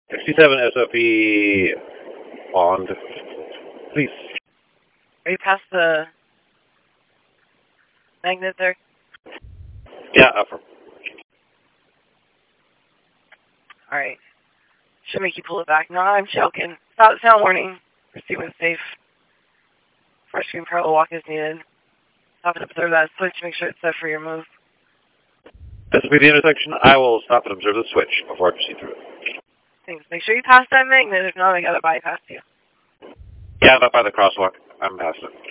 67 SOP Bond, please. Are you past the magnet there? Yeah, affirm. Alright. Should make you pull it back. No, I'm joking. Sound warning. Proceed with safe. Fresh screen parallel walk is needed. Stop and observe that switch. Make sure it's set for your move. This will be the intersection. I will stop and observe the switch before I proceed through it. Thanks. Make sure you pass that magnet. If not, I gotta bypass you. Yeah, I'm up by the crosswalk. I'm past it.